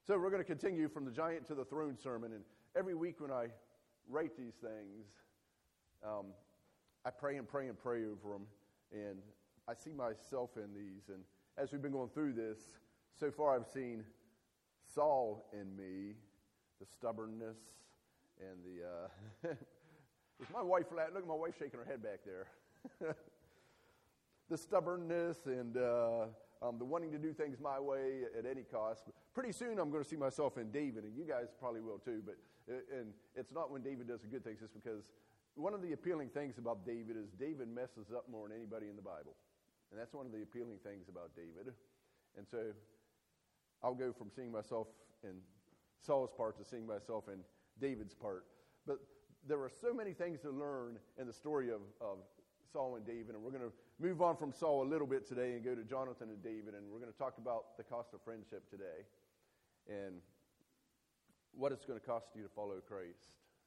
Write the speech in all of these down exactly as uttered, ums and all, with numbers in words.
So we're going to continue from the giant to the throne sermon. And every week when I write these things, um, I pray and pray and pray over them. And I see myself in these. And as we've been going through this, so far I've seen Saul in me, the stubbornness and the... Uh, is my wife... Look at my wife shaking her head back there. The stubbornness and uh, um, the wanting to do things my way at any cost. Pretty soon I'm going to see myself in David, and you guys probably will too. But uh, and it's not when David does a good things, it's because one of the appealing things about David is David messes up more than anybody in the Bible. And that's one of the appealing things about David. And so I'll go from seeing myself in Saul's part to seeing myself in David's part. But there are so many things to learn in the story of, of Saul and David, and we're going to move on from Saul a little bit today and go to Jonathan and David, and we're going to talk about the cost of friendship today and what it's going to cost you to follow Christ.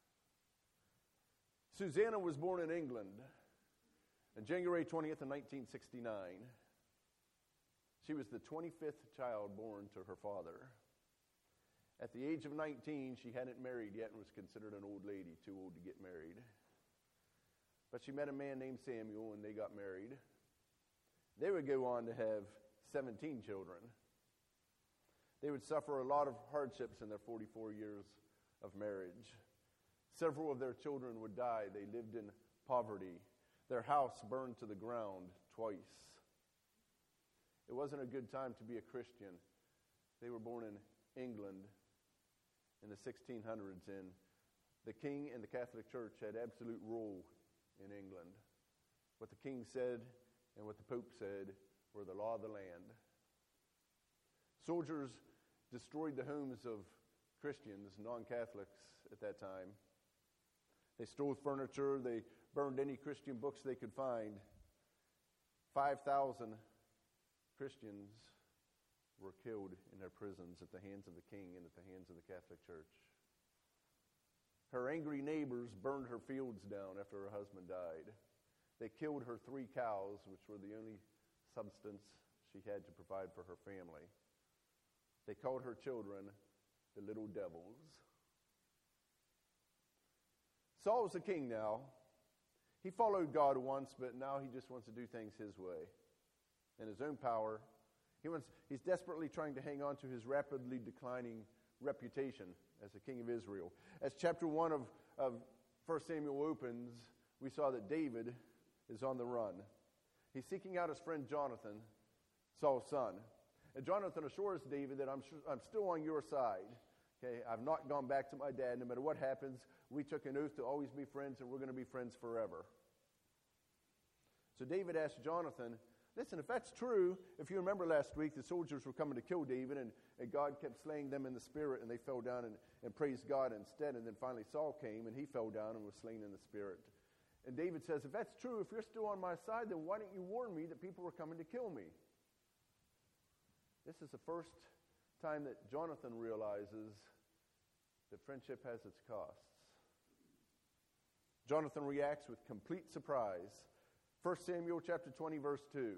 Susanna was born in England on January twentieth of nineteen sixty-nine. She was the twenty-fifth child born to her father. At the age of nineteen, she hadn't married yet and was considered an old lady, too old to get married. But she met a man named Samuel, and they got married. They would go on to have seventeen children. They would suffer a lot of hardships in their forty-four years of marriage. Several of their children would die. They lived in poverty. Their house burned to the ground twice. It wasn't a good time to be a Christian. They were born in England in the sixteen hundreds, and the king and the Catholic Church had absolute rule in England. What the king said and what the Pope said were the law of the land. Soldiers destroyed the homes of Christians, non-Catholics at that time. They stole furniture. They burned any Christian books they could find. five thousand Christians were killed in their prisons at the hands of the king and at the hands of the Catholic Church. Her angry neighbors burned her fields down after her husband died. They killed her three cows, which were the only substance she had to provide for her family. They called her children the little devils. Saul was the king now. He followed God once, but now he just wants to do things his way, in his own power. He wants, he's desperately trying to hang on to his rapidly declining reputation as the king of Israel. As chapter one of, of First Samuel opens, we saw that David is on the run. He's seeking out his friend Jonathan, Saul's son. And Jonathan assures David that I'm, I'm still on your side. Okay, I've not gone back to my dad. No matter what happens, we took an oath to always be friends, and we're going to be friends forever. So David asked Jonathan, listen, if that's true, if you remember last week, the soldiers were coming to kill David, and, and God kept slaying them in the spirit, and they fell down and, and praised God instead. And then finally Saul came, and he fell down and was slain in the spirit. And David says, if that's true, if you're still on my side, then why didn't you warn me that people were coming to kill me? This is the first time that Jonathan realizes that friendship has its costs. Jonathan reacts with complete surprise. First Samuel chapter twenty, verse two.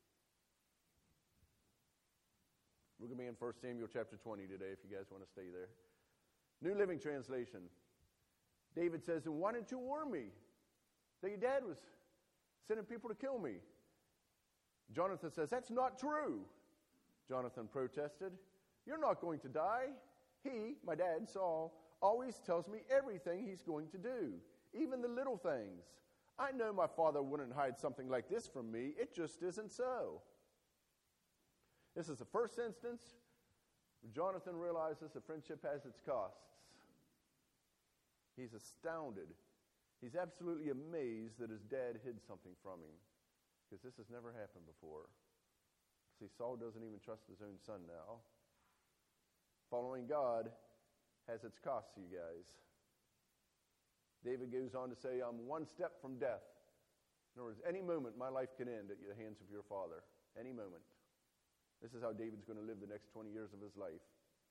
We're going to be in First Samuel chapter twenty today if you guys want to stay there. New Living Translation. David says, and why didn't you warn me that your dad was sending people to kill me? Jonathan says, that's not true. Jonathan protested, you're not going to die. He, my dad, Saul, always tells me everything he's going to do, even the little things. I know my father wouldn't hide something like this from me. It just isn't so. This is the first instance where Jonathan realizes that friendship has its costs. He's astounded. He's absolutely amazed that his dad hid something from him, because this has never happened before. See, Saul doesn't even trust his own son now. Following God has its costs, you guys. David goes on to say, I'm one step from death. In other words, any moment my life can end at the hands of your father. Any moment. This is how David's going to live the next twenty years of his life.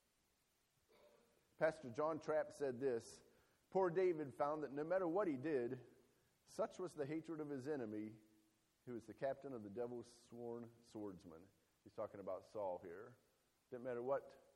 Pastor John Trapp said this, poor David found that no matter what he did, such was the hatred of his enemy, who was the captain of the devil's sworn swordsman. He's talking about Saul here. Didn't matter what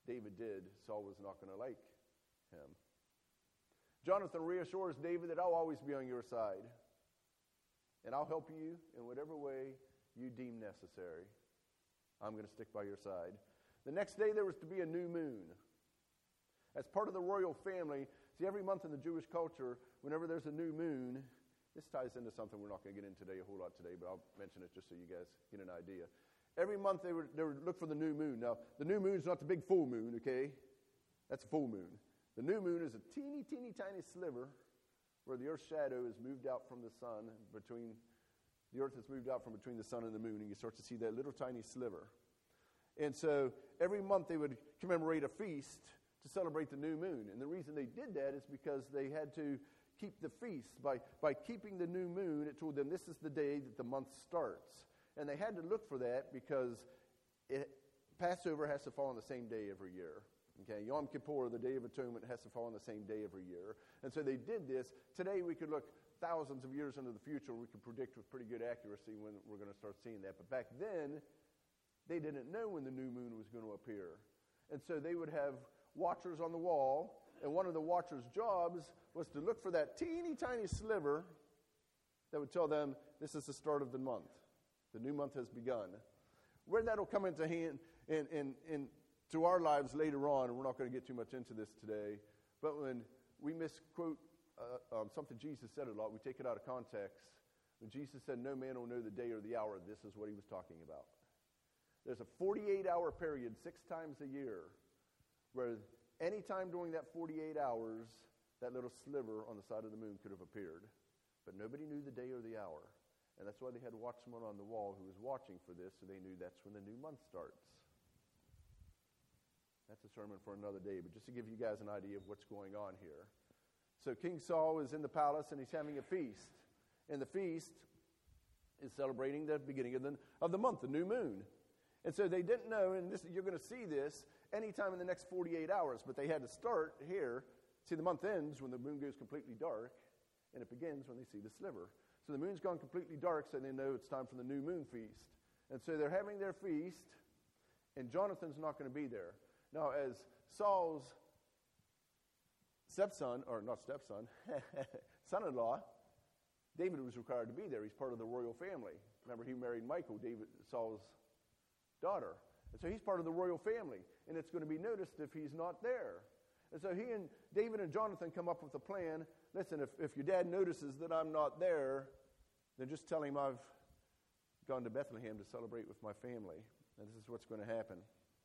David did, Saul was not going to like him. Jonathan reassures David that I'll always be on your side, and I'll help you in whatever way you deem necessary. I'm going to stick by your side. The next day there was to be a new moon. As part of the royal family, see, every month in the Jewish culture, whenever there's a new moon, this ties into something we're not going to get into today a whole lot today, but I'll mention it just so you guys get an idea. Every month they would, they would look for the new moon. Now, the new moon is not the big full moon, okay? That's a full moon. The new moon is a teeny, teeny, tiny sliver where the earth's shadow is moved out from the sun, between the earth is moved out from between the sun and the moon, and you start to see that little tiny sliver. And so every month they would commemorate a feast to celebrate the new moon. And the reason they did that is because they had to keep the feast. By, by keeping the new moon, it told them this is the day that the month starts. And they had to look for that because it, Passover has to fall on the same day every year. Okay, Yom Kippur, the Day of Atonement, has to fall on the same day every year. And so they did this. Today we could look thousands of years into the future. We could predict with pretty good accuracy when we're going to start seeing that. But back then, they didn't know when the new moon was going to appear. And so they would have watchers on the wall, and one of the watchers' jobs was to look for that teeny tiny sliver that would tell them this is the start of the month. The new month has begun. Where that'll come into hand in, in, in to our lives later on, and we're not going to get too much into this today, but when we misquote uh, um, something Jesus said a lot, we take it out of context. When Jesus said, no man will know the day or the hour, this is what he was talking about. There's a forty-eight hour period, six times a year, where any time during that forty-eight hours, that little sliver on the side of the moon could have appeared. But nobody knew the day or the hour. And that's why they had a watchman on the wall who was watching for this, so they knew that's when the new month starts. That's a sermon for another day, but just to give you guys an idea of what's going on here. So King Saul is in the palace, and he's having a feast. And the feast is celebrating the beginning of the, of the month, the new moon. And so they didn't know, and this, you're going to see this anytime in the next forty-eight hours, but they had to start here. See, the month ends when the moon goes completely dark, and it begins when they see the sliver. So the moon's gone completely dark, so they know it's time for the new moon feast. And so they're having their feast, and Jonathan's not going to be there. Now, as Saul's stepson, or not stepson, son-in-law, David was required to be there. He's part of the royal family. Remember, he married Michal, David, Saul's daughter. And so he's part of the royal family. And it's going to be noticed if he's not there. And so he and David and Jonathan come up with a plan. Listen, if, if your dad notices that I'm not there, then just tell him I've gone to Bethlehem to celebrate with my family. And this is what's going to happen.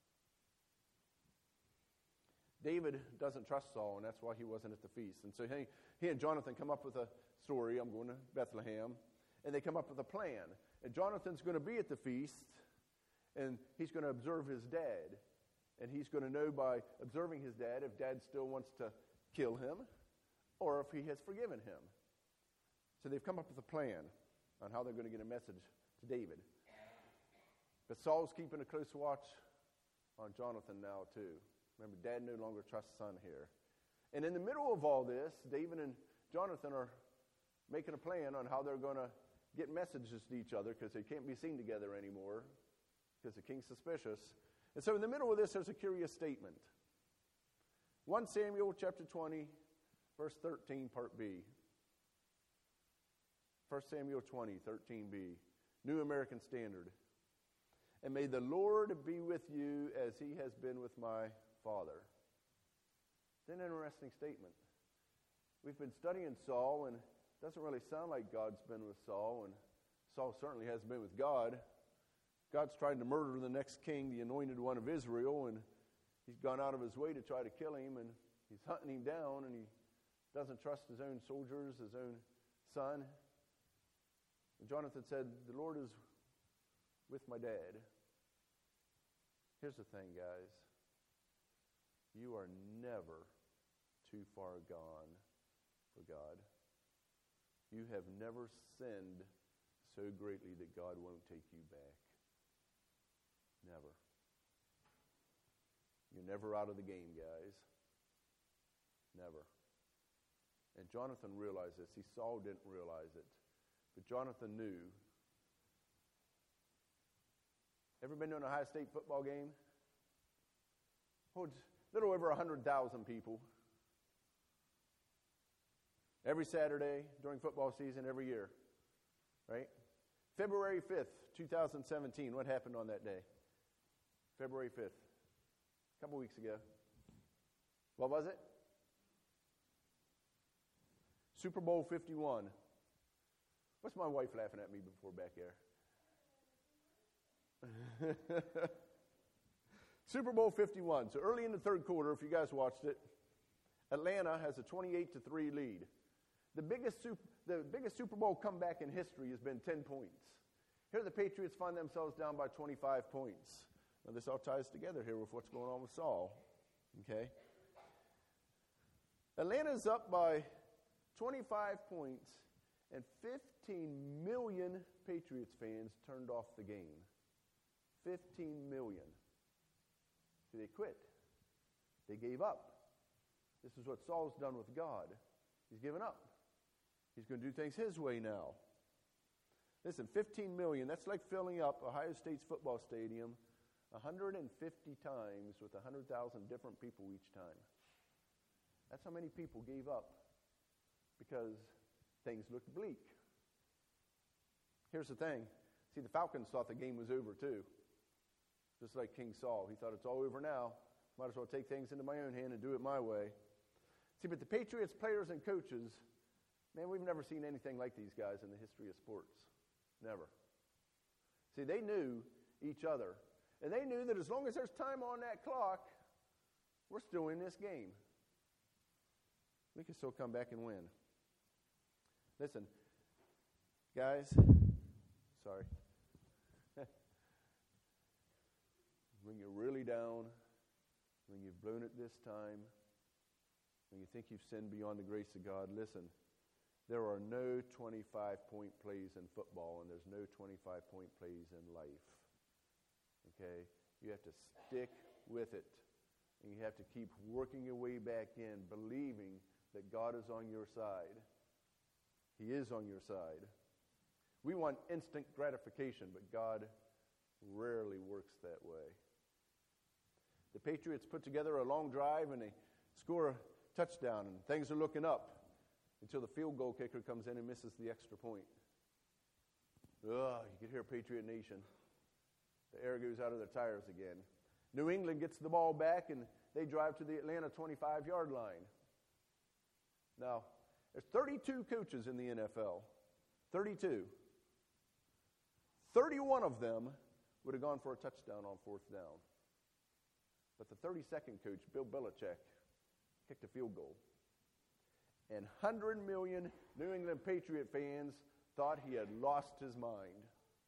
David doesn't trust Saul, and that's why he wasn't at the feast. And so he, he and Jonathan come up with a story. I'm going to Bethlehem. And they come up with a plan. And Jonathan's going to be at the feast, and he's going to observe his dad. And he's going to know by observing his dad if dad still wants to kill him or if he has forgiven him. So they've come up with a plan on how they're going to get a message to David. But Saul's keeping a close watch on Jonathan now too. Remember, dad no longer trusts son here. And in the middle of all this, David and Jonathan are making a plan on how they're going to get messages to each other because they can't be seen together anymore because the king's suspicious. And so in the middle of this, there's a curious statement. First Samuel chapter twenty, verse thirteen, part B. First Samuel twenty, thirteen b. New American Standard. And may the Lord be with you as he has been with my father. It's an interesting statement. We've been studying Saul, and it doesn't really sound like God's been with Saul, and Saul certainly hasn't been with God. God's trying to murder the next king, the anointed one of Israel, and he's gone out of his way to try to kill him, and he's hunting him down, and he doesn't trust his own soldiers, his own son. And Jonathan said, the Lord is with my dad. Here's the thing, guys. You are never too far gone for God. You have never sinned so greatly that God won't take you back. Never. You're never out of the game, guys. Never. And Jonathan realized this. See, Saul didn't realize it. But Jonathan knew. Ever been to an Ohio State football game? holds a little over one hundred thousand people. Every Saturday during football season, every year, right? February fifth, twenty seventeen, what happened on that day? February fifth, a couple weeks ago. What was it? Super Bowl fifty-one. What's my wife laughing at me before back there? Super Bowl fifty-one. So early in the third quarter, if you guys watched it, Atlanta has a twenty-eight to three lead. The biggest, super, the biggest Super Bowl comeback in history has been ten points. Here the Patriots find themselves down by twenty-five points. Now this all ties together here with what's going on with Saul. Okay? Atlanta's up by twenty-five points, and fifteen million Patriots fans turned off the game. fifteen million. See, they quit. They gave up. This is what Saul's done with God. He's given up. He's going to do things his way now. Listen, fifteen million, that's like filling up Ohio State's football stadium one hundred fifty times with one hundred thousand different people each time. That's how many people gave up because things looked bleak. Here's the thing. See, the Falcons thought the game was over too. Just like King Saul. He thought it's all over now. Might as well take things into my own hand and do it my way. See, but the Patriots players and coaches, man, we've never seen anything like these guys in the history of sports. Never. See, they knew each other. And they knew that as long as there's time on that clock, we're still in this game. We can still come back and win. Listen, guys, sorry. When you're really down, when you've blown it this time, when you think you've sinned beyond the grace of God, listen, there are no twenty-five point plays in football, and there's no twenty-five point plays in life. Okay? You have to stick with it, and you have to keep working your way back in, believing that God is on your side. He is on your side. We want instant gratification, but God rarely works that way. The Patriots put together a long drive, and they score a touchdown, and things are looking up until the field goal kicker comes in and misses the extra point. Ugh, you can hear Patriot Nation. The air goes out of their tires again. New England gets the ball back, and they drive to the Atlanta twenty-five-yard line. Now, there's thirty-two coaches in the N F L. thirty-two. thirty-one of them would have gone for a touchdown on fourth down. But the thirty-second coach, Bill Belichick, kicked a field goal. And one hundred million New England Patriot fans thought he had lost his mind.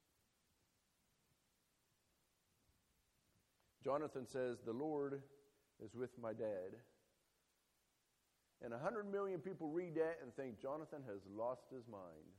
Jonathan says, "The Lord is with my dad." And one hundred million people read that and think Jonathan has lost his mind.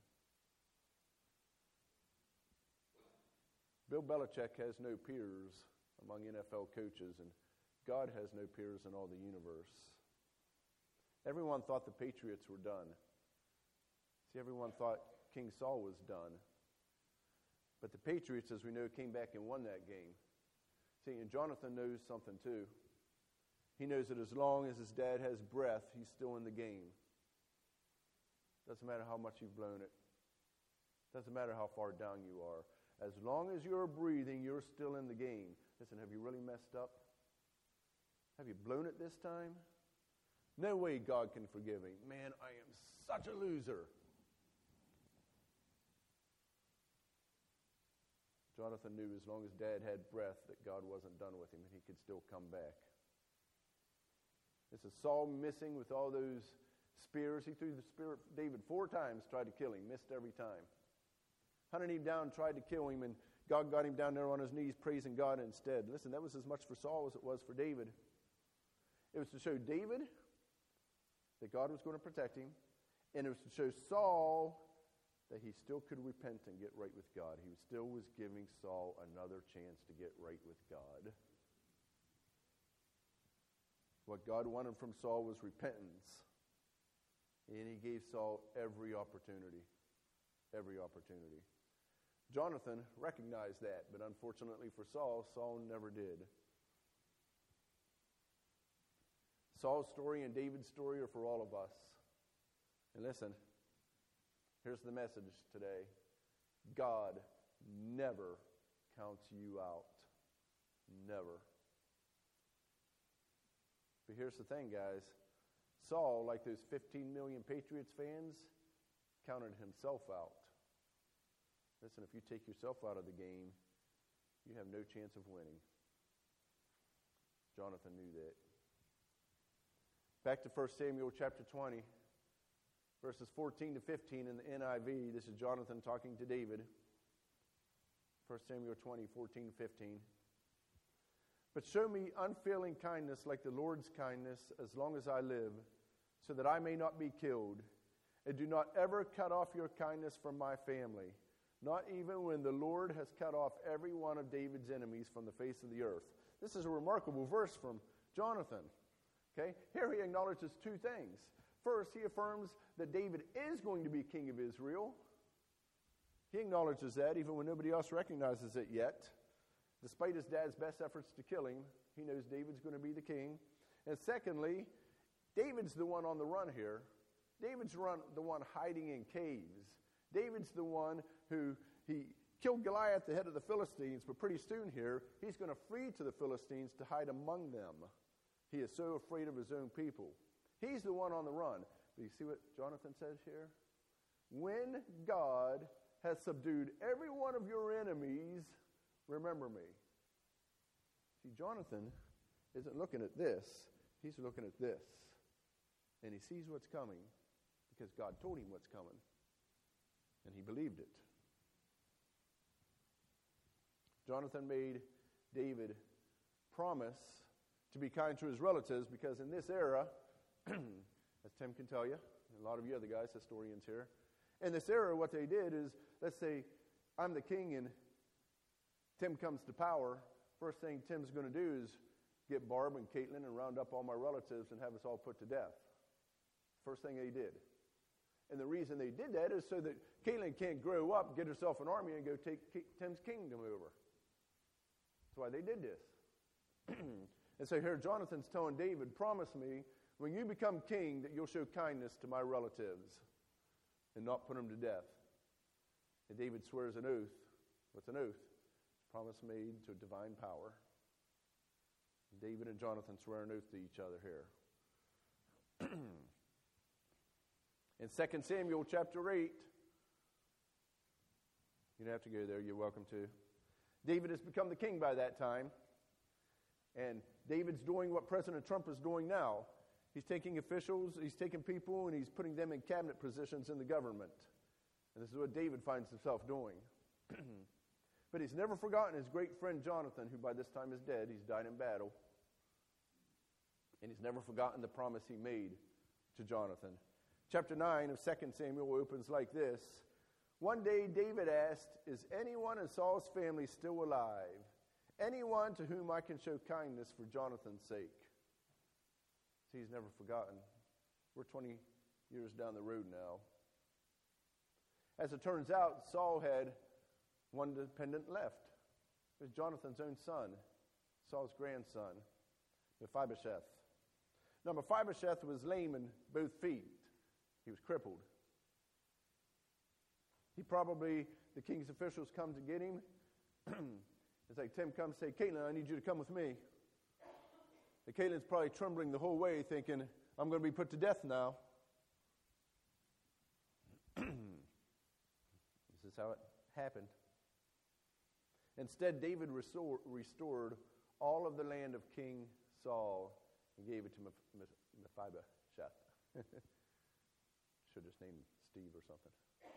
Bill Belichick has no peers among N F L coaches, and God has no peers in all the universe. Everyone thought the Patriots were done. See, everyone thought King Saul was done. But the Patriots, as we know, came back and won that game. See, and Jonathan knows something too. He knows that as long as his dad has breath, he's still in the game. Doesn't matter how much you've blown it. Doesn't matter how far down you are. As long as you're breathing, you're still in the game. Listen, have you really messed up? Have you blown it this time? No way God can forgive me. Man, I am such a loser. Jonathan knew as long as Dad had breath that God wasn't done with him and he could still come back. This is Saul missing with all those spears. He threw the spear at David four times, tried to kill him, missed every time. Hunted him down, tried to kill him, and God got him down there on his knees praising God instead. Listen, that was as much for Saul as it was for David. It was to show David that God was going to protect him, and it was to show Saul that he still could repent and get right with God. He still was giving Saul another chance to get right with God. What God wanted from Saul was repentance, and he gave Saul every opportunity, every opportunity. Jonathan recognized that, but unfortunately for Saul, Saul never did. Saul's story and David's story are for all of us. And listen, here's the message today. God never counts you out. Never. But here's the thing, guys. Saul, like those fifteen million Patriots fans, counted himself out. Listen, if you take yourself out of the game, you have no chance of winning. Jonathan knew that. Back to First Samuel chapter twenty, verses fourteen to fifteen in the N I V. This is Jonathan talking to David. First Samuel twenty, fourteen to fifteen. But show me unfailing kindness like the Lord's kindness as long as I live, so that I may not be killed. And do not ever cut off your kindness from my family, not even when the Lord has cut off every one of David's enemies from the face of the earth. This is a remarkable verse from Jonathan. Okay? Here he acknowledges two things. First, he affirms that David is going to be king of Israel. He acknowledges that even when nobody else recognizes it yet. Despite his dad's best efforts to kill him, he knows David's going to be the king. And secondly, David's the one on the run here. David's run, the one hiding in caves. David's the one who, he killed Goliath, the head of the Philistines, but pretty soon here, he's going to flee to the Philistines to hide among them. He is so afraid of his own people. He's the one on the run. But you see what Jonathan says here? When God has subdued every one of your enemies, remember me. See, Jonathan isn't looking at this. He's looking at this. And he sees what's coming because God told him what's coming. And he believed it. Jonathan made David promise to be kind to his relatives because in this era, as Tim can tell you, and a lot of you other guys, historians here, in this era what they did is, let's say I'm the king and Tim comes to power, first thing Tim's going to do is get Barb and Caitlin and round up all my relatives and have us all put to death. First thing they did. And the reason they did that is so that Caitlin can't grow up, get herself an army, and go take Tim's kingdom over. That's why they did this. And so here Jonathan's telling David, promise me when you become king that you'll show kindness to my relatives and not put them to death. And David swears an oath. What's an oath? Promise made to divine power. David and Jonathan swear an oath to each other here. In Second Samuel chapter eight, you don't have to go there, you're welcome to. David has become the king by that time. And David's doing what President Trump is doing now. He's taking officials, he's taking people, and he's putting them in cabinet positions in the government. And this is what David finds himself doing. But he's never forgotten his great friend Jonathan, who by this time is dead. He's died in battle. And he's never forgotten the promise he made to Jonathan. Chapter nine of Second Samuel opens like this. One day David asked, is anyone in Saul's family still alive? Anyone to whom I can show kindness for Jonathan's sake? See, he's never forgotten. We're twenty years down the road now. As it turns out, Saul had one dependent left. It was Jonathan's own son, Saul's grandson, Mephibosheth. Now, Mephibosheth was lame in both feet. He was crippled. He probably, the king's officials come to get him. It's like Tim comes and say, Caitlin, I need you to come with me. And Caitlin's probably trembling the whole way, thinking, I'm going to be put to death now. This is how it happened. Instead, David restore, restored all of the land of King Saul and gave it to Mephibosheth. Should have just named him Steve or something.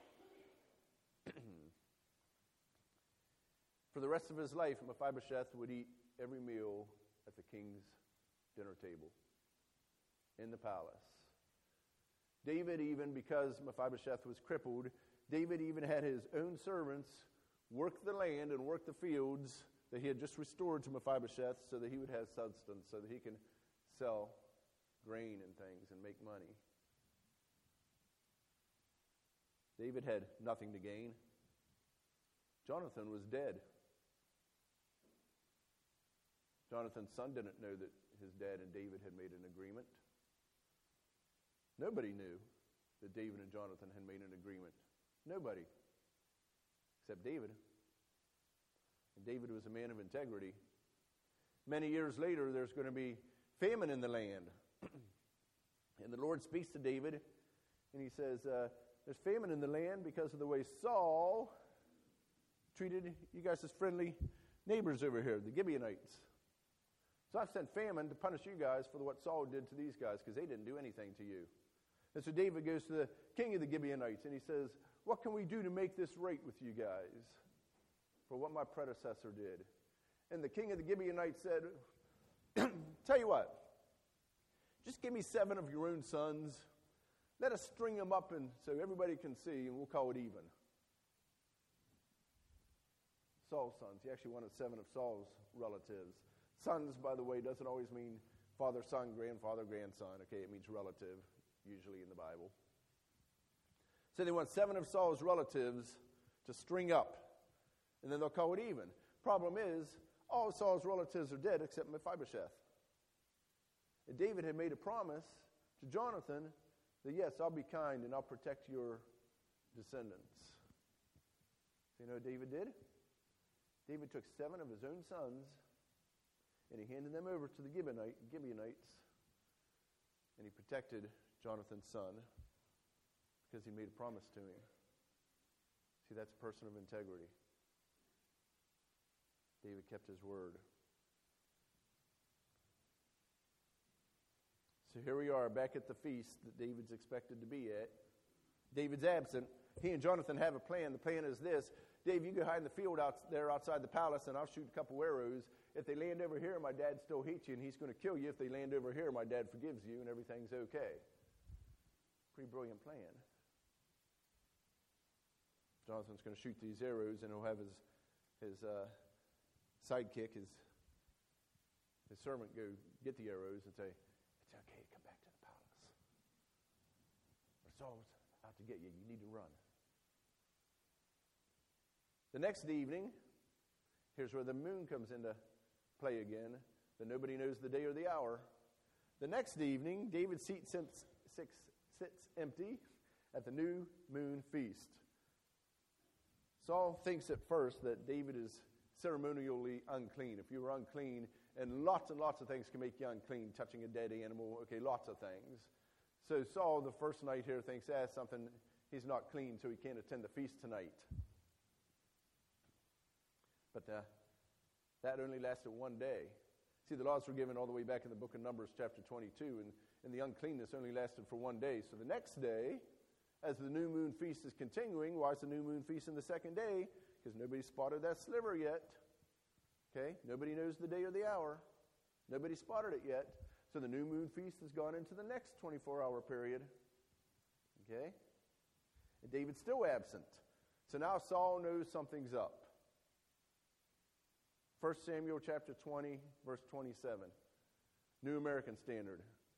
For the rest of his life, Mephibosheth would eat every meal at the king's dinner table in the palace. David even, because Mephibosheth was crippled, David even had his own servants work the land and work the fields that he had just restored to Mephibosheth so that he would have substance, so that he can sell grain and things and make money. David had nothing to gain. Jonathan was dead. Jonathan's son didn't know that his dad and David had made an agreement. Nobody knew that David and Jonathan had made an agreement. Nobody. Except David. And David was a man of integrity. Many years later, there's going to be famine in the land. And the Lord speaks to David, and he says, uh, there's famine in the land because of the way Saul treated you guys as friendly neighbors over here, the Gibeonites. So I've sent famine to punish you guys for what Saul did to these guys because they didn't do anything to you. And so David goes to the king of the Gibeonites, and he says, what can we do to make this right with you guys for what my predecessor did? And the king of the Gibeonites said, tell you what, just give me seven of your own sons. Let us string them up and so everybody can see, and we'll call it even. Saul's sons. He actually wanted seven of Saul's relatives. Sons, by the way, doesn't always mean father, son, grandfather, grandson. Okay, it means relative, usually in the Bible. So they want seven of Saul's relatives to string up, and then they'll call it even. Problem is, all of Saul's relatives are dead except Mephibosheth. And David had made a promise to Jonathan that, yes, I'll be kind and I'll protect your descendants. So you know what David did? David took seven of his own sons and he handed them over to the Gibeonite, Gibeonites, and he protected Jonathan's son because he made a promise to him. See, that's a person of integrity. David kept his word. So here we are back at the feast that David's expected to be at. David's absent. He and Jonathan have a plan. The plan is this. Dave, you go hide in the field out there outside the palace, and I'll shoot a couple arrows. If they land over here, my dad still hates you, and he's going to kill you. If they land over here, my dad forgives you, and everything's okay. Pretty brilliant plan. Jonathan's going to shoot these arrows, and he'll have his his uh, sidekick, his his servant, go get the arrows and say, "It's okay, come back to the palace. Or Saul's out to get you. You need to run." The next evening, here's where the moon comes into play again, that nobody knows the day or the hour. The next evening, David's seat sits, sits, sits empty at the new moon feast. Saul thinks at first that David is ceremonially unclean. If you were unclean, and lots and lots of things can make you unclean, touching a dead animal, okay, lots of things. So Saul, the first night here, thinks, ah, something, he's not clean, so he can't attend the feast tonight. But uh, that only lasted one day. See, the laws were given all the way back in the book of Numbers, chapter twenty-two, and, and the uncleanness only lasted for one day. So the next day, as the new moon feast is continuing, why is the new moon feast in the second day? Because nobody spotted that sliver yet. Okay? Nobody knows the day or the hour. Nobody spotted it yet. So the new moon feast has gone into the next twenty-four hour period. Okay? And David's still absent. So now Saul knows something's up. First Samuel chapter twenty, verse twenty-seven. New American Standard.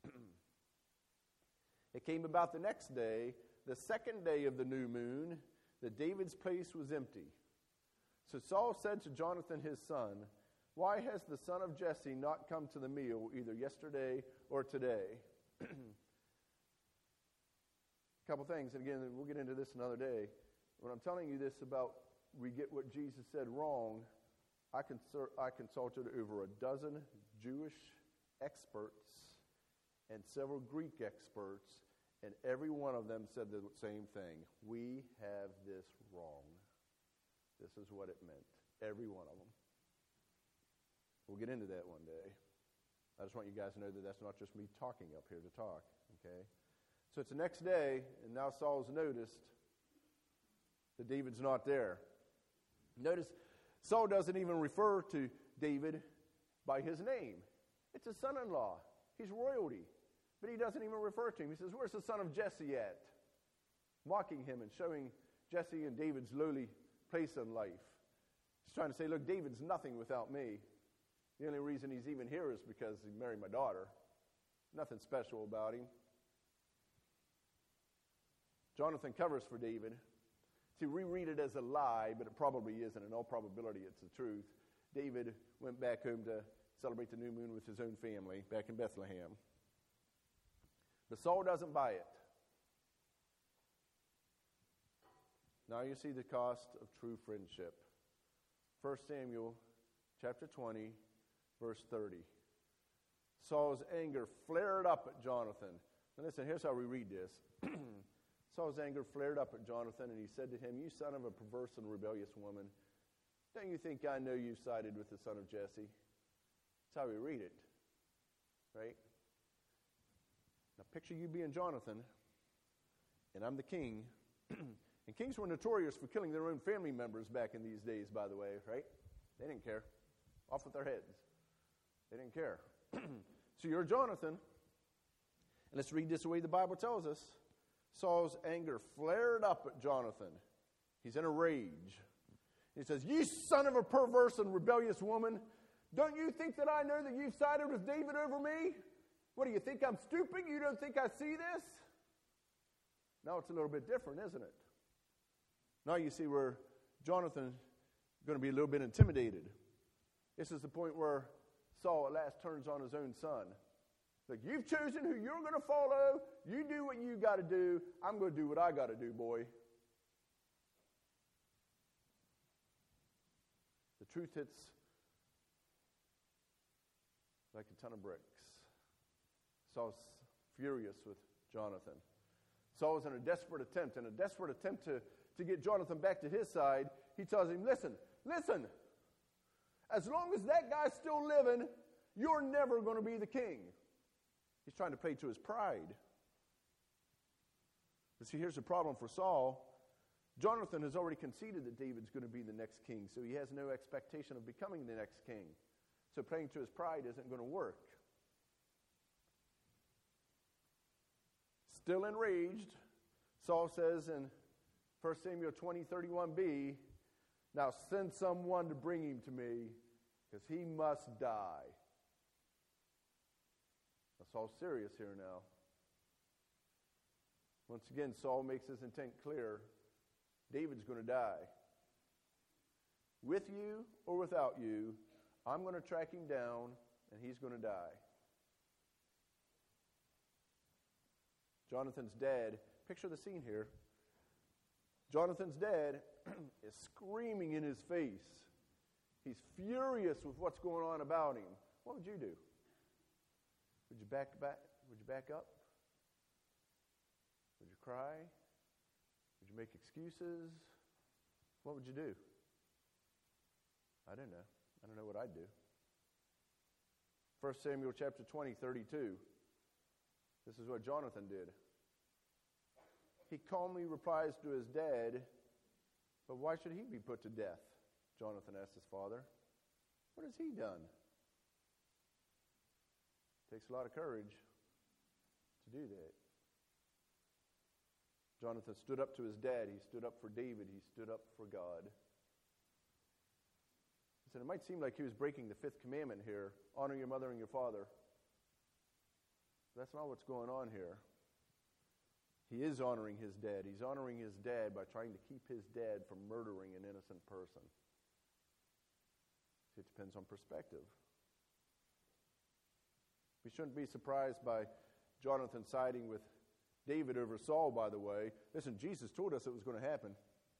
It came about the next day, the second day of the new moon, that David's place was empty. So Saul said to Jonathan his son, "Why has the son of Jesse not come to the meal either yesterday or today?" A couple things, and again, we'll get into this another day. When I'm telling you this about we get what Jesus said wrong, I, consult, I consulted over a dozen Jewish experts and several Greek experts, and every one of them said the same thing. We have this wrong. This is what it meant. Every one of them. We'll get into that one day. I just want you guys to know that that's not just me talking up here to talk, okay? So it's the next day, and now Saul's noticed that David's not there. Notice, Saul doesn't even refer to David by his name. It's his son-in-law. He's royalty. But he doesn't even refer to him. He says, "Where's the son of Jesse at?" Mocking him and showing Jesse and David's lowly place in life. He's trying to say, look, David's nothing without me. The only reason he's even here is because he married my daughter. Nothing special about him. Jonathan covers for David. See, we read it as a lie, but it probably isn't. In all probability, it's the truth. David went back home to celebrate the new moon with his own family back in Bethlehem. But Saul doesn't buy it. Now you see the cost of true friendship. First Samuel chapter twenty, verse thirty. Saul's anger flared up at Jonathan. Now listen, here's how we read this. Saul's anger flared up at Jonathan, and he said to him, "You son of a perverse and rebellious woman, don't you think I know you sided with the son of Jesse?" That's how we read it, right? Now picture you being Jonathan, and I'm the king. And kings were notorious for killing their own family members back in these days, by the way, right? They didn't care. Off with their heads. They didn't care. So you're Jonathan. And let's read this the way the Bible tells us. Saul's anger flared up at Jonathan. He's in a rage. He says, "You son of a perverse and rebellious woman, don't you think that I know that you've sided with David over me? What, do you think I'm stupid? You don't think I see this?" Now it's a little bit different, isn't it? Now you see where Jonathan's going to be a little bit intimidated. This is the point where Saul at last turns on his own son. Like, you've chosen who you're going to follow. You do what you got to do. I'm going to do what I got to do, boy. The truth hits like a ton of bricks. Saul's furious with Jonathan. Saul's in a desperate attempt, in a desperate attempt to, to get Jonathan back to his side. He tells him, listen, listen, as long as that guy's still living, you're never going to be the king. He's trying to play to his pride. But see, here's the problem for Saul. Jonathan has already conceded that David's going to be the next king, so he has no expectation of becoming the next king. So playing to his pride isn't going to work. Still enraged, Saul says in First Samuel twenty, thirty-one b, "Now send someone to bring him to me, because he must die." Now Saul's serious here now. Once again, Saul makes his intent clear. David's going to die. With you or without you, I'm going to track him down, and he's going to die. Jonathan's dad, picture the scene here. Jonathan's dad is screaming in his face. He's furious with what's going on about him. What would you do? Would you back back? Would you back up? Would you cry? Would you make excuses? What would you do? I don't know. I don't know what I'd do. First Samuel chapter twenty, thirty-two. This is what Jonathan did. He calmly replies to his dad, "But why should he be put to death?" Jonathan asked his father. "What has he done?" It takes a lot of courage to do that. Jonathan stood up to his dad. He stood up for David. He stood up for God. Listen, it might seem like he was breaking the fifth commandment here, honor your mother and your father. That's not what's going on here. He is honoring his dad. He's honoring his dad by trying to keep his dad from murdering an innocent person. It depends on perspective. We shouldn't be surprised by Jonathan siding with David over Saul, by the way. Listen, Jesus told us it was going to happen.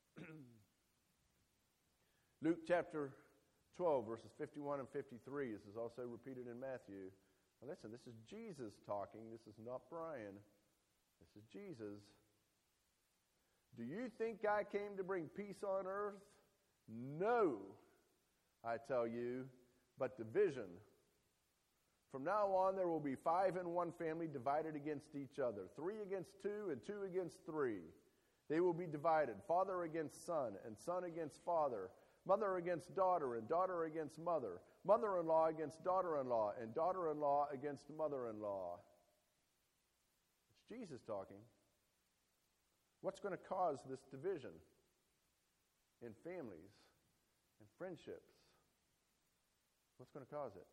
Luke chapter twelve, verses fifty-one and fifty-three. This is also repeated in Matthew. Now listen, this is Jesus talking. This is not Brian. This is Jesus. "Do you think I came to bring peace on earth? No, I tell you, but division. From now on, there will be five in one family divided against each other, three against two, and two against three. They will be divided, father against son, and son against father, mother against daughter, and daughter against mother, mother-in-law against daughter-in-law, and daughter-in-law against mother-in-law." It's Jesus talking. What's going to cause this division in families and friendships? What's going to cause it?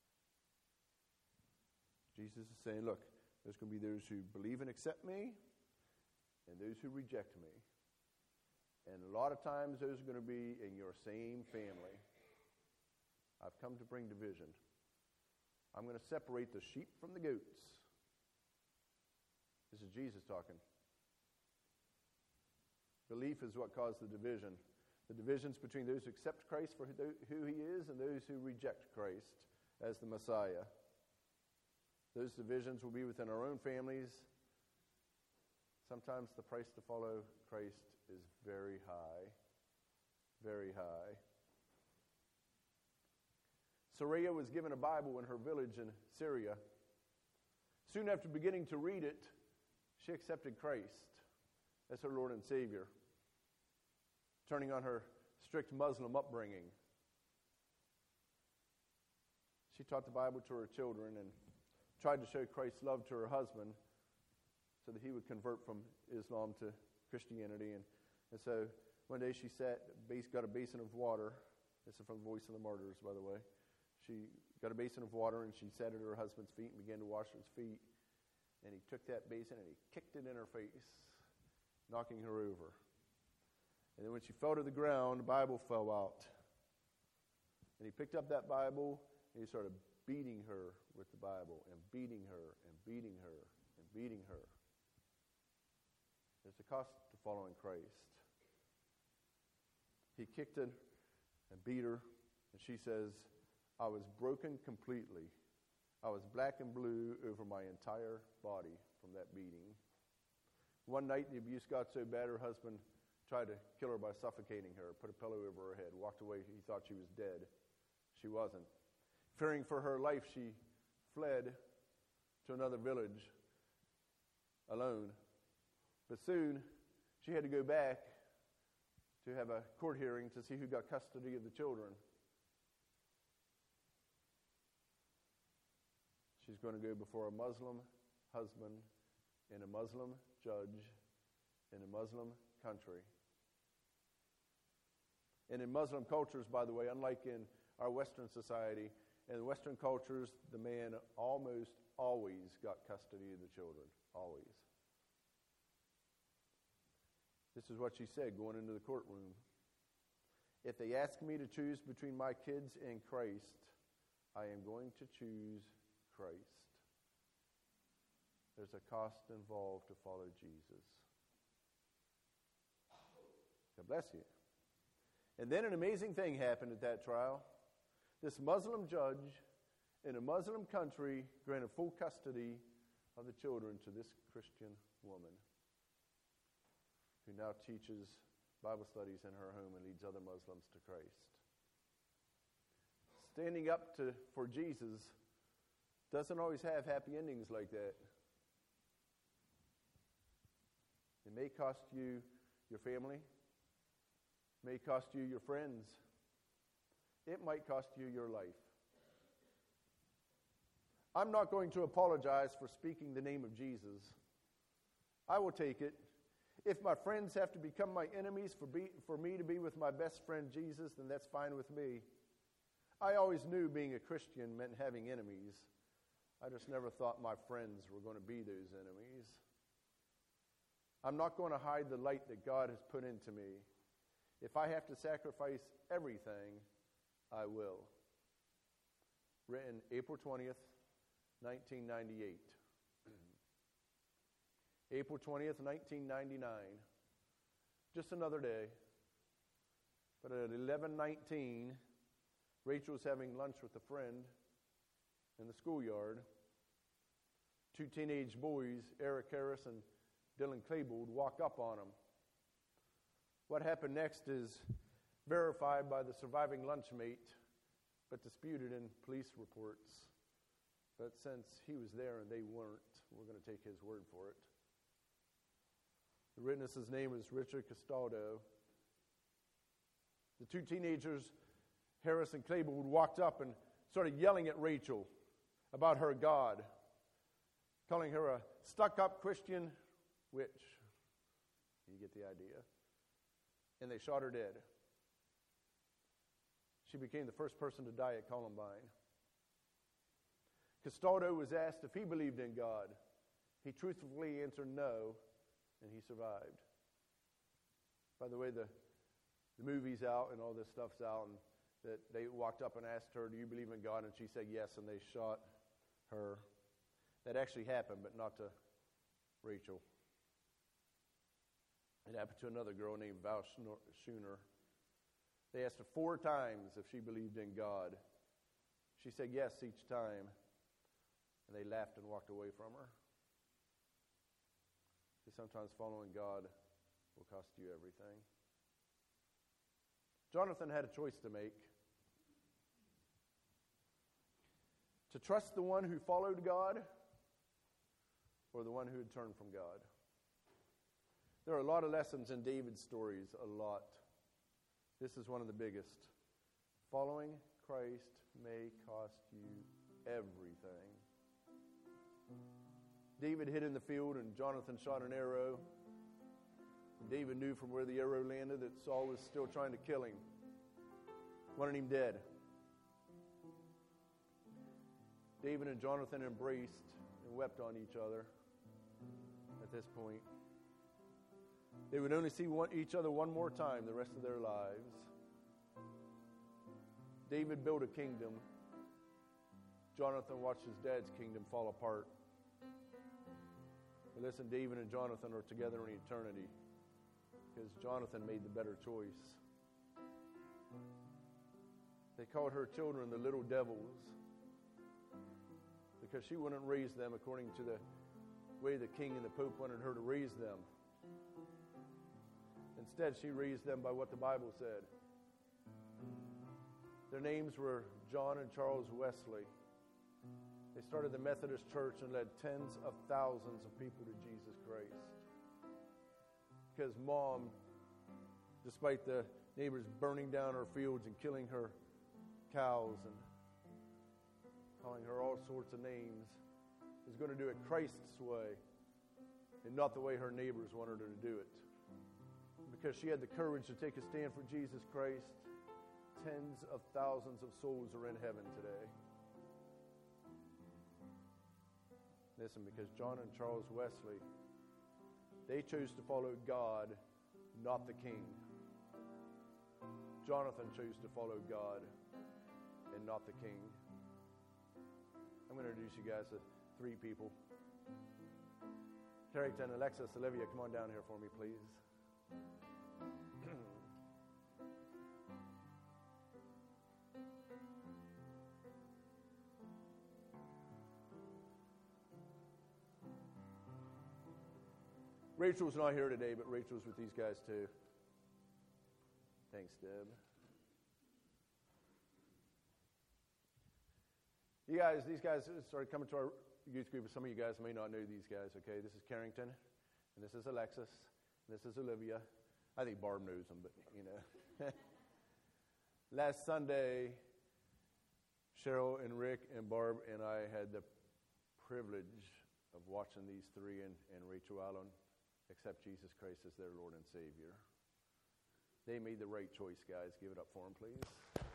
Jesus is saying, look, there's going to be those who believe and accept me and those who reject me. And a lot of times those are going to be in your same family. I've come to bring division. I'm going to separate the sheep from the goats. This is Jesus talking. Belief is what caused the division. The divisions between those who accept Christ for who he is and those who reject Christ as the Messiah. Those divisions will be within our own families. Sometimes the price to follow Christ is very high. Very high. Sarah was given a Bible in her village in Syria. Soon after beginning to read it, she accepted Christ as her Lord and Savior, turning on her strict Muslim upbringing. She taught the Bible to her children and tried to show Christ's love to her husband so that he would convert from Islam to Christianity. And, and so one day she sat, got a basin of water. This is from the Voice of the Martyrs, by the way. She got a basin of water and she sat at her husband's feet and began to wash his feet. And he took that basin and he kicked it in her face, knocking her over. And then when she fell to the ground, the Bible fell out. And he picked up that Bible and he started beating her with the Bible and beating her and beating her and beating her. There's a cost to following Christ. He kicked her and beat her, and she says, I was broken completely. I was black and blue over my entire body from that beating. One night, the abuse got so bad, her husband tried to kill her by suffocating her, put a pillow over her head, walked away. He thought she was dead. She wasn't. Fearing for her life, she fled to another village alone. But soon, she had to go back to have a court hearing to see who got custody of the children. She's going to go before a Muslim husband and a Muslim judge in a Muslim country. And in Muslim cultures, by the way, unlike in our Western society, in Western cultures, the man almost always got custody of the children. Always. This is what she said going into the courtroom. If they ask me to choose between my kids and Christ, I am going to choose Christ. There's a cost involved to follow Jesus. God bless you. And then an amazing thing happened at that trial. This Muslim judge in a Muslim country granted full custody of the children to this Christian woman who now teaches Bible studies in her home and leads other Muslims to Christ. Standing up to for Jesus doesn't always have happy endings like that. It may cost you your family. It may cost you your friends. It might cost you your life. I'm not going to apologize for speaking the name of Jesus. I will take it. If my friends have to become my enemies for, be, for me to be with my best friend Jesus, then that's fine with me. I always knew being a Christian meant having enemies. I just never thought my friends were going to be those enemies. I'm not going to hide the light that God has put into me. If I have to sacrifice everything, I will. Written April twentieth, nineteen ninety-eight. April twentieth, nineteen ninety-nine. Just another day. But at eleven nineteen, Rachel was having lunch with a friend in the schoolyard. Two teenage boys, Eric Harris and Dylan Claybold, walk up on him. What happened next is verified by the surviving lunchmate, but disputed in police reports. But since he was there and they weren't, we're going to take his word for it. The witness's name is Richard Castaldo. The two teenagers, Harris and Claybold, walked up and started yelling at Rachel about her God, calling her a stuck-up Christian witch. You get the idea. And they shot her dead. She became the first person to die at Columbine. Castaldo was asked if he believed in God. He truthfully answered no, and he survived. By the way, the, the movie's out and all this stuff's out, and that they walked up and asked her, do you believe in God? And she said yes, and they shot her. That actually happened, but not to Rachel. It happened to another girl named Val Schooner. They asked her four times if she believed in God. She said yes each time, and they laughed and walked away from her. See, sometimes following God will cost you everything. Jonathan had a choice to make. To trust the one who followed God or the one who had turned from God. There are a lot of lessons in David's stories, a lot. This is one of the biggest. Following Christ may cost you everything. David hid in the field and Jonathan shot an arrow. David knew from where the arrow landed that Saul was still trying to kill him. Wanted him dead. David and Jonathan embraced and wept on each other at this point. They would only see one, each other one more time the rest of their lives. David built a kingdom. Jonathan watched his dad's kingdom fall apart. But listen, David and Jonathan are together in eternity because Jonathan made the better choice. They called her children the little devils because she wouldn't raise them according to the way the king and the pope wanted her to raise them. Instead, she raised them by what the Bible said. Their names were John and Charles Wesley. They started the Methodist Church and led tens of thousands of people to Jesus Christ. Because Mom, despite the neighbors burning down her fields and killing her cows and calling her all sorts of names, was going to do it Christ's way and not the way her neighbors wanted her to do it. Because she had the courage to take a stand for Jesus Christ, tens of thousands of souls are in heaven today. Listen, because John and Charles Wesley, they chose to follow God, not the king. Jonathan chose to follow God and not the king. I'm going to introduce you guys to three people. Carrington, Alexis, Olivia, come on down here for me, please. Rachel's not here today, but Rachel's with these guys too. Thanks, Deb. You guys, these guys started coming to our youth group. Some of you guys may not know these guys, okay? This is Carrington, and this is Alexis, and this is Olivia. I think Barb knows them, but, you know. Last Sunday, Cheryl and Rick and Barb and I had the privilege of watching these three and, and Rachel Allen accept Jesus Christ as their Lord and Savior. They made the right choice, guys. Give it up for them, please.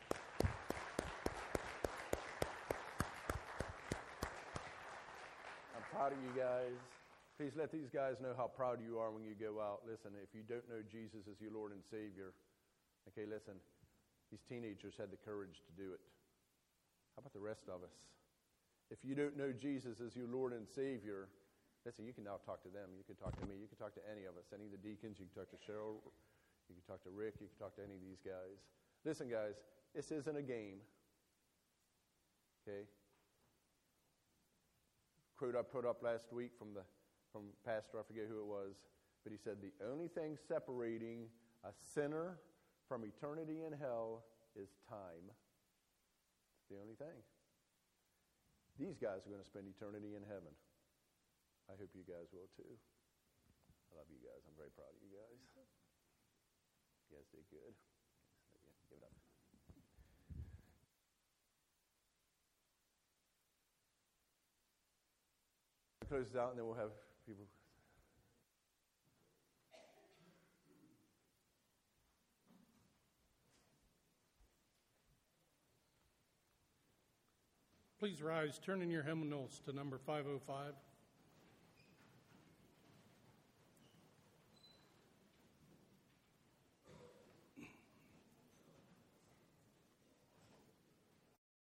I'm proud of you guys. Please let these guys know how proud you are when you go out. Listen, if you don't know Jesus as your Lord and Savior, okay, listen, these teenagers had the courage to do it. How about the rest of us? If you don't know Jesus as your Lord and Savior, listen, you can now talk to them. You can talk to me. You can talk to any of us, any of the deacons. You can talk to Cheryl. You can talk to Rick. You can talk to any of these guys. Listen, guys, this isn't a game. Okay? Quote I put up last week from the from Pastor, I forget who it was, but he said, the only thing separating a sinner from eternity in hell is time. It's the only thing. These guys are going to spend eternity in heaven. I hope you guys will too. I love you guys. I'm very proud of you guys. You guys did good. Give it up. Close this out and then we'll have people. Please rise. Turn in your hymnals to number five oh five.